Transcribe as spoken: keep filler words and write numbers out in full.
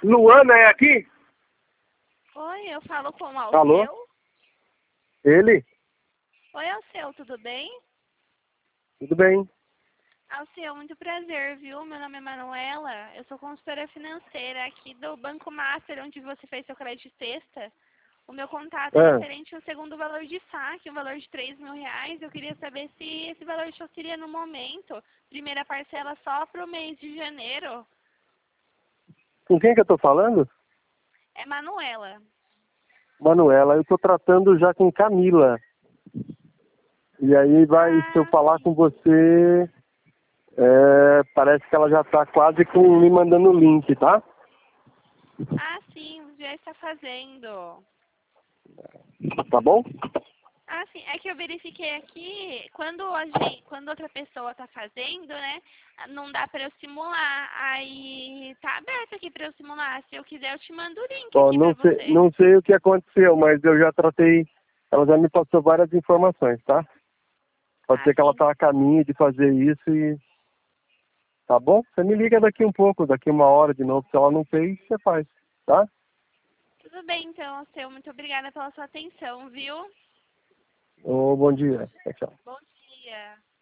Luana é aqui? Oi, eu falo com o Alceu. Alô? Ele? Oi, Alceu, tudo bem? Tudo bem. Alceu, muito prazer, viu? Meu nome é Manuela, eu sou consultora financeira aqui do Banco Master, onde você fez seu crédito sexta. O meu contato é Ah, referente ao segundo valor de saque, um valor de três mil reais. Eu queria saber se esse valor só seria no momento. Primeira parcela só para o mês de janeiro. com quem que eu tô falando? É Manuela. Manuela, eu tô tratando já com Camila. E aí vai, se eu Ah, falar com você, é, parece que ela já tá quase com me mandando o link, tá? ah, sim, já está fazendo. Tá bom? Ah, sim, é que eu verifiquei aqui, quando a gente, quando outra pessoa está fazendo, né, não dá para eu simular. Aí tá aberto aqui para eu simular. Se eu quiser, eu te mando o link Ó, aqui não para sei, você. não sei o que aconteceu, mas eu já tratei, ela já me passou várias informações, tá? Pode Ah, ser que ela sim. tá a caminho de fazer isso e... Tá bom? Você me liga daqui um pouco, daqui uma hora de novo. Se ela não fez, você faz, tá? Tudo bem, então, seu. Muito obrigada pela sua atenção, viu? Ô, bom dia. Tchau, tchau. Bom dia.